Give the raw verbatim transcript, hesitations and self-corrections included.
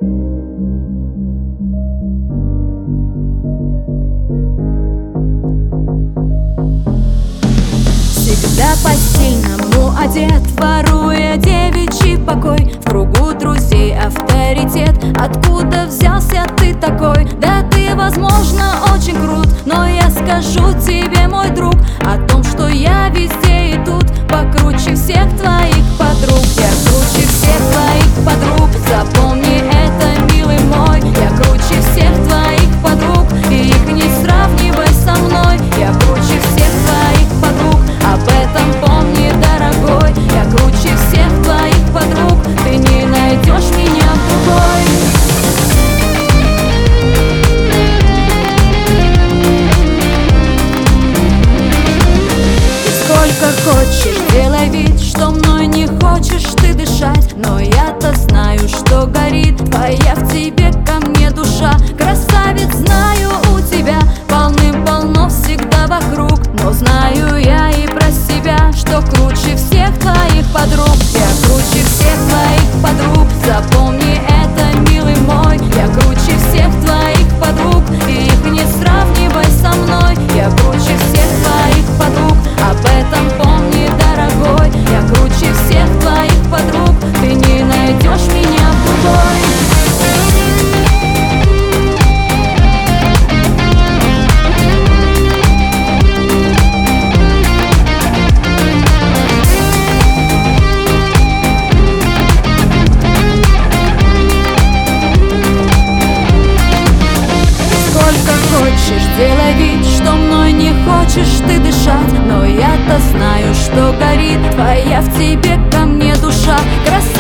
Всегда по-стильному одет, воруя девичий покой. В кругу друзей авторитет. Откуда взялся ты такой? Да ты, возможно, очень крут, но я скажу тебе, мой друг, о том, что я везде и тут покруче всех твоих подруг. Я круче всех твоих подруг, запомни это, милый мой. Я круче всех твоих подруг, и их не сравнивай со мной. Я круче всех твоих подруг, об этом помни, дорогой. Я круче всех твоих подруг, ты не найдешь меня другой. Сколько хочешь, делай вид, что мной не хочешь ты дышать, но я-то знаю, что горит твоя в тебе ко мне душа. Красавец, знаю, у тебя полным-полно всегда вокруг, но знаю я и про себя, что круче всех твоих подруг. Я круче всех твоих подруг, запомни это, милый мой. Я круче всех твоих подруг, и их не сравнивай со мной. Я круче всех твоих подруг, об этом помни, дорогой. Я круче всех твоих подруг, ты не найдешь меня другой. Хочешь, делай вид, что мной не хочешь ты дышать, но я-то знаю, что горит твоя в тебе ко мне душа. Красавица,